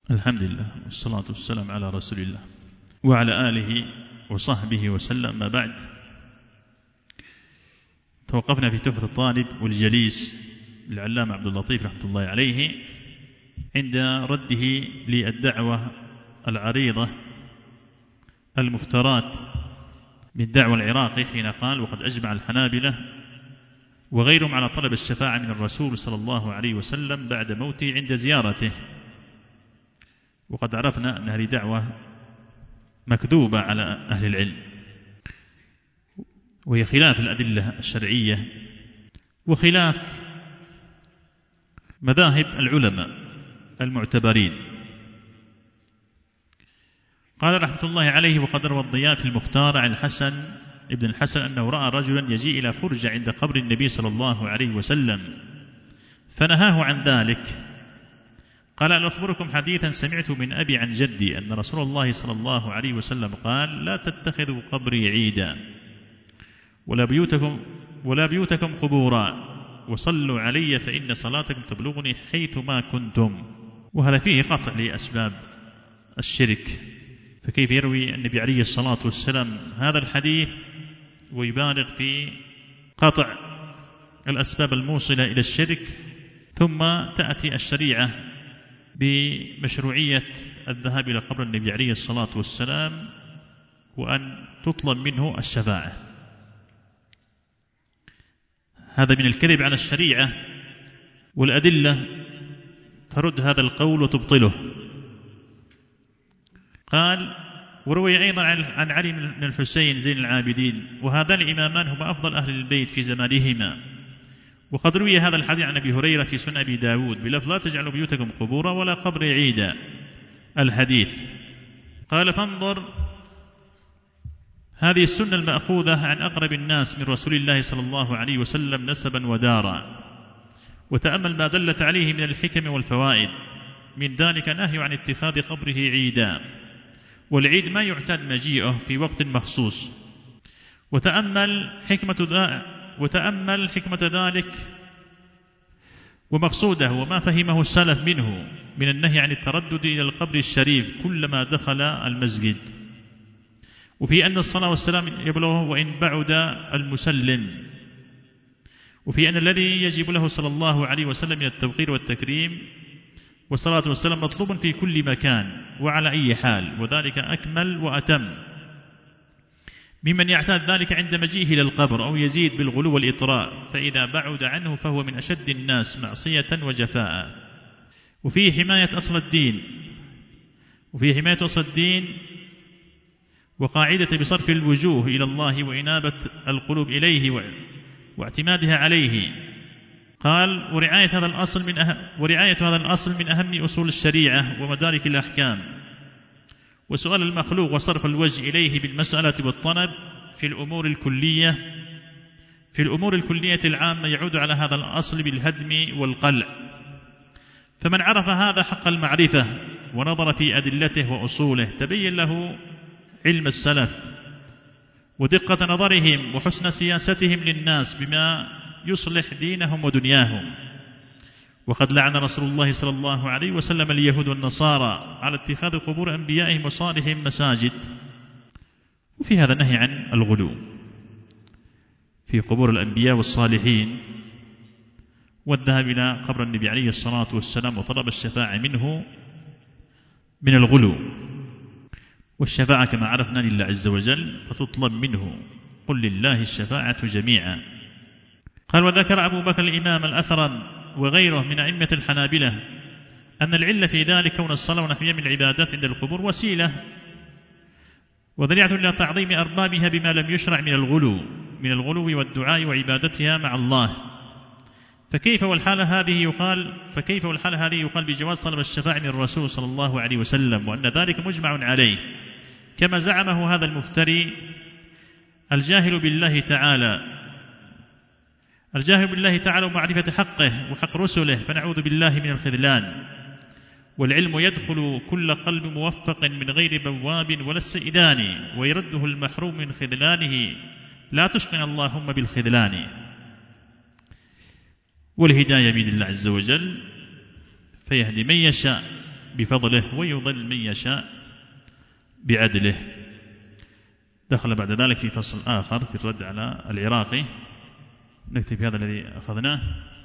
الحمد لله والصلاة والسلام على رسول الله وعلى آله وصحبه وسلم. ما بعد، توقفنا في تحفة الطالب والجليس للعلامة عبد اللطيف رحمة الله عليه عند رده للدعوة العريضة المفترات بالدعوة العراقي، حين قال: وقد أجمع الحنابلة وغيرهم على طلب الشفاعة من الرسول صلى الله عليه وسلم بعد موته عند زيارته. وقد عرفنا أن هذه دعوة مكذوبة على أهل العلم، وهي خلاف الأدلة الشرعية وخلاف مذاهب العلماء المعتبرين. قال رحمة الله عليه: وقد روى الضياء في المختار عن الحسن ابن الحسن أنه رأى رجلا يجيء إلى فرجة عند قبر النبي صلى الله عليه وسلم فنهاه عن ذلك. قال: ألا أخبركم حديثا سمعت من أبي عن جدي أن رسول الله صلى الله عليه وسلم قال: لا تتخذوا قبري عيدا ولا بيوتكم قبورا وصلوا علي فإن صلاتكم تبلغني حيث ما كنتم. وهذا فيه قطع لأسباب الشرك، فكيف يروي النبي عليه الصلاة والسلام هذا الحديث ويبالغ في قطع الأسباب الموصلة إلى الشرك، ثم تأتي الشريعة بمشروعية الذهاب إلى قبر النبي عليه الصلاة والسلام وأن تطلب منه الشفاعة. هذا من الكذب على الشريعة، والأدلة ترد هذا القول وتبطله. قال: وروي أيضا عن علي بن الحسين زين العابدين، وهذان الإمامان هما أفضل أهل البيت في زمانهما. وقد روي هذا الحديث عن أبي هريرة في سنن أبي داود بلفظ: لا تجعلوا بيوتكم قبورا ولا قبر عيدا الحديث. قال: فانظر هذه السنة المأخوذة عن أقرب الناس من رسول الله صلى الله عليه وسلم نسبا ودارا، وتأمل ما دلت عليه من الحكم والفوائد، من ذلك نهي عن اتخاذ قبره عيدا، والعيد ما يعتاد مجيئه في وقت مخصوص. وتأمل حكمة ذلك ومقصوده وما فهمه السلف منه من النهي عن التردد إلى القبر الشريف كلما دخل المسجد، وفي أن الصلاة والسلام يبلغه وإن بعد المسلم، وفي أن الذي يجب له صلى الله عليه وسلم من التوقير والتكريم والصلاة والسلام مطلوب في كل مكان وعلى أي حال، وذلك أكمل وأتم ممن يعتاد ذلك عند مجيئه إلى القبر أو يزيد بالغلو والإطراء، فإذا بعد عنه فهو من أشد الناس معصية وجفاء. وفيه حماية أصل الدين وقاعدة بصرف الوجوه إلى الله وإنابة القلوب إليه واعتمادها عليه. قال: ورعاية هذا الأصل من أهم أصول الشريعة ومدارك الأحكام. وسؤال المخلوق وصرف الوجه إليه بالمسألة والطلب في الأمور الكلية العامة يعود على هذا الأصل بالهدم والقلع. فمن عرف هذا حق المعرفة ونظر في أدلته وأصوله تبين له علم السلف ودقة نظرهم وحسن سياستهم للناس بما يصلح دينهم ودنياهم. وقد لعن رسول الله صلى الله عليه وسلم اليهود والنصارى على اتخاذ قبور أنبيائهم وصالحهم مساجد. وفي هذا نهي عن الغلو في قبور الأنبياء والصالحين والذهاب إلى قبر النبي عليه الصلاة والسلام وطلب الشفاعة منه من الغلو. والشفاعة كما عرفنا لله عز وجل فتطلب منه: قل لله الشفاعة جميعا. قال: وذكر أبو بكر الإمام الأثرم وغيره من أئمة الحنابلة أن العلة في ذلك كون الصلاة ونحوها من العبادات عند القبور وسيلة وذريعة إلى تعظيم أربابها بما لم يشرع من الغلو والدعاء وعبادتها مع الله. فكيف والحالة هذه يقال بجواز طلب الشفاعة من الرسول صلى الله عليه وسلم، وأن ذلك مجمع عليه كما زعمه هذا المفتري الجاهل بالله تعالى ومعرفة حقه وحق رسله، فنعوذ بالله من الخذلان. والعلم يدخل كل قلب موفق من غير بواب ولا استئذان، ويرده المحروم من خذلانه، لا تشقنا اللهم بالخذلان. والهداية بيد الله عز وجل فيهدي من يشاء بفضله ويضل من يشاء بعدله. دخل بعد ذلك في فصل آخر في الرد على العراقي. نكتب هذا الذي أخذناه.